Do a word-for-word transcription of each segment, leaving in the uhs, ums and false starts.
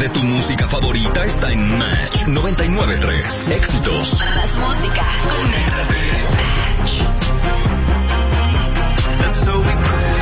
de tu música favorita está en Match noventa y nueve punto tres. Éxitos. Más música. Conéctate. Match. And so we pray.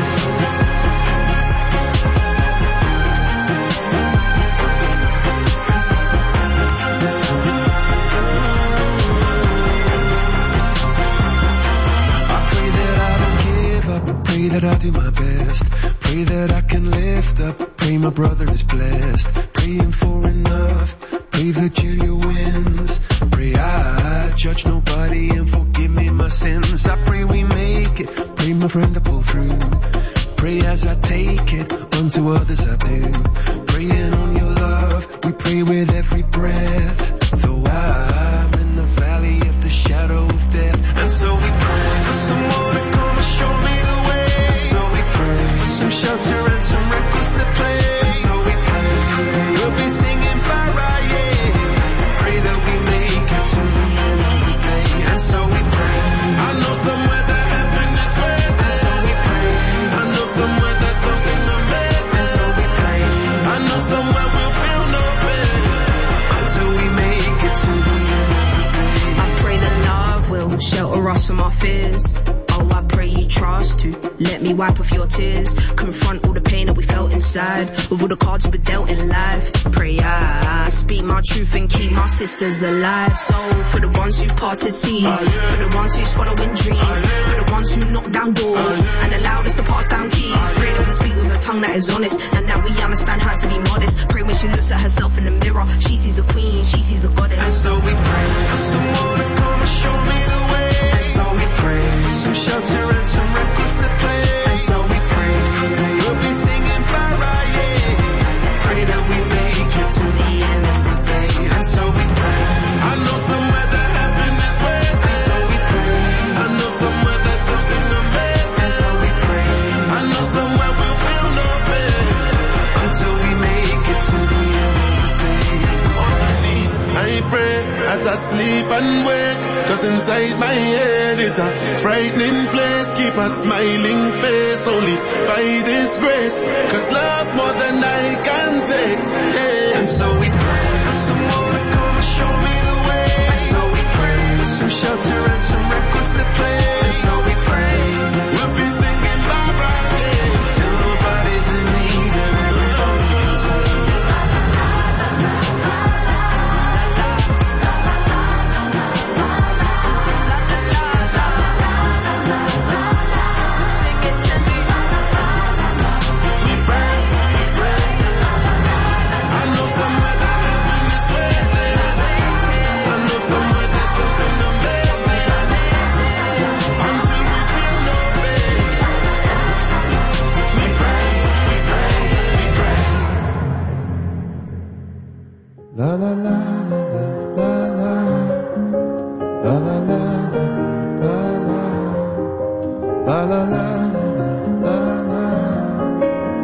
Pray that I do my best. Pray that I can lift up. Pray my brother is blessed. Praying for enough. Pray Virginia wins. Pray I judge nobody and forgive me my sins. I pray we make it. Pray my friend to pull through. Pray as I take it. Unto others I do. Praying on your love. We pray with every breath. Though I'm in the valley of the shadow of death. And so we pray for someone to come and show me the way. So we pray for some shelter and some records to play. So we pray we'll be singing Farah, yeah. Pray that we make it to the end of the day. And so we pray. I know somewhere that heaven is waiting. And so we pray. I know somewhere that something amazing. And so we pray. I know somewhere we'll feel no pain until we make it to the end of the day. I pray that love will shelter us from our fears. Oh, I pray you trust to let me wipe off your tears. Confront all the pain that we felt inside with all the cards we dealt in life. Pray I speak my truth and keep my sisters alive. So for the ones who parted seas, for the ones who's following dreams, for the ones who knock down doors and allowed us to pass down keys. Pray that we speak with a tongue that is honest and that we understand how to be modest. Pray when she looks at herself in the mirror, she sees a queen, she sees a goddess. And so we pray for someone to come and show me the way. And so we pray for some shelter and some records to play. And so we pray we'll be singing Farah, yeah. Pray that we make it to the end of the day. And so we pray. I know somewhere that heaven is waiting. And so we pray. I know somewhere that something amazing. And so we pray. I know somewhere we'll feel no pain until we make it to the end of the day. On my knees, I pray as I sleep and wake. Cause inside my head is a frightening place. Keep a smiling face only by this grace.